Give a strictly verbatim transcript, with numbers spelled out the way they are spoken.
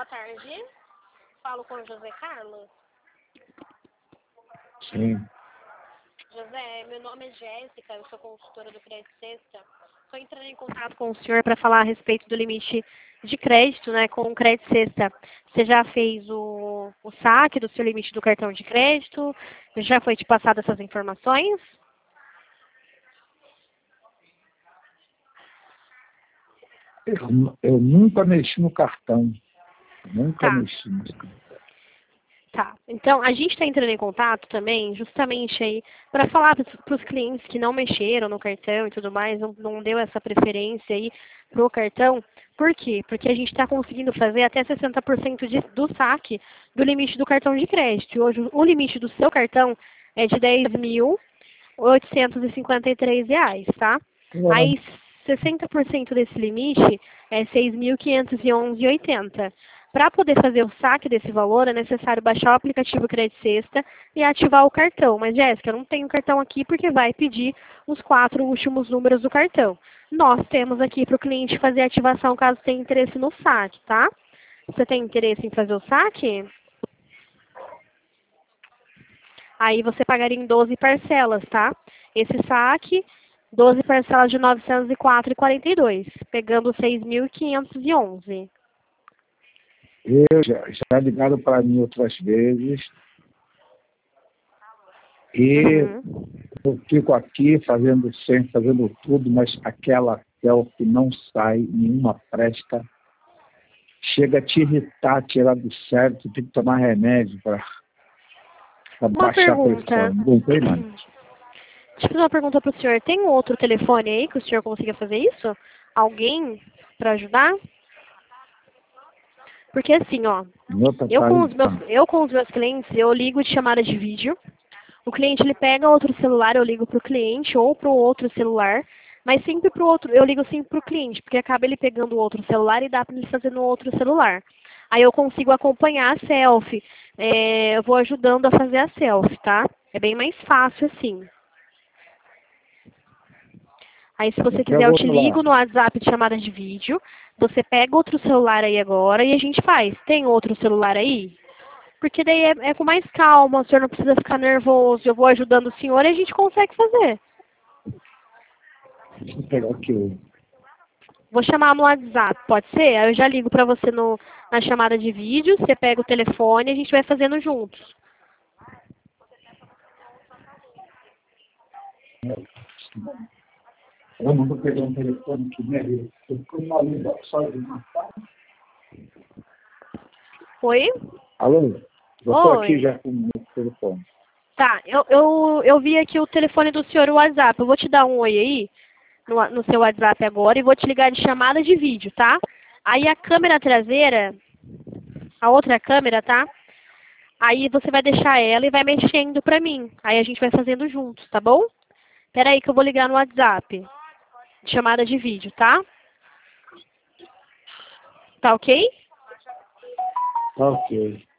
boa tarde. Falo com o José Carlos. Sim. José, meu nome é Jéssica, eu sou consultora do Crédito Sexta. Estou entrando em contato com o senhor para falar a respeito do limite de crédito, né, com o Crédito Sexta. Você já fez o, o saque do seu limite do cartão de crédito? Já foi te passado essas informações? Eu, eu nunca mexi no cartão. Nunca Tá. mexi no cartão. Tá, então a gente está entrando em contato também, justamente aí, para falar para os clientes que não mexeram no cartão e tudo mais, não, não deu essa preferência aí pro cartão. Por quê? Porque a gente está conseguindo fazer até sessenta por cento de, do saque do limite do cartão de crédito. E hoje o limite do seu cartão é de dez mil oitocentos e cinquenta e três reais, tá? Aí sessenta por cento desse limite é seis mil quinhentos e onze reais e oitenta centavos. Para poder fazer o saque desse valor, é necessário baixar o aplicativo Crédito Sexta e ativar o cartão. Mas, Jéssica, eu não tenho cartão aqui porque vai pedir os quatro últimos números do cartão. Nós temos aqui para o cliente fazer a ativação caso tenha interesse no saque, tá? Você tem interesse em fazer o saque? Aí você pagaria em doze parcelas, tá? Esse saque, doze parcelas de novecentos e quatro reais e quarenta e dois centavos, pegando seis mil quinhentos e onze reais. Eu já, já ligaram para mim outras vezes. E Uhum. eu fico aqui fazendo sempre, fazendo tudo, mas aquela selfie não sai, nenhuma presta. Chega a te irritar, tirar do sério, tu tem que tomar remédio para Uma baixar a pergunta. pressão. Não tem mais. Deixa eu fazer uma pergunta para o senhor. Tem um outro telefone aí que o senhor consiga fazer isso? Alguém para ajudar? Porque assim, ó, Meu tá eu com, os aí. meus, eu com os meus clientes, eu ligo de chamada de vídeo. O cliente, ele pega outro celular, eu ligo para o cliente ou para o outro celular. Mas sempre para o outro, eu ligo sempre para o cliente, porque acaba ele pegando o outro celular e dá para ele fazer no outro celular. Aí eu consigo acompanhar a selfie. É, eu vou ajudando a fazer a selfie, tá? É bem mais fácil assim. Aí se você quiser, Pega eu te outro lá. ligo no WhatsApp de chamada de vídeo. Você pega outro celular aí agora e a gente faz. Tem outro celular aí? Porque daí é, é com mais calma, o senhor não precisa ficar nervoso. Eu vou ajudando o senhor e a gente consegue fazer. Deixa eu pegar aqui o. Vou chamar no WhatsApp, pode ser? Aí eu já ligo pra você no, na chamada de vídeo, você pega o telefone e a gente vai fazendo juntos. Eu não vou pegar um telefone que me eu fico uma língua só de matar. Oi? Alô? Eu estou aqui Oi. já com o meu telefone. Tá, eu, eu, eu vi aqui o telefone do senhor, o WhatsApp. Eu vou te dar um oi aí, no, no seu WhatsApp agora, e vou te ligar de chamada de vídeo, tá? Aí a câmera traseira, a outra câmera, tá? Aí você vai deixar ela e vai mexendo pra mim. Aí a gente vai fazendo juntos, tá bom? Pera aí que eu vou ligar no WhatsApp. Chamada de vídeo, tá? Tá ok? Ok.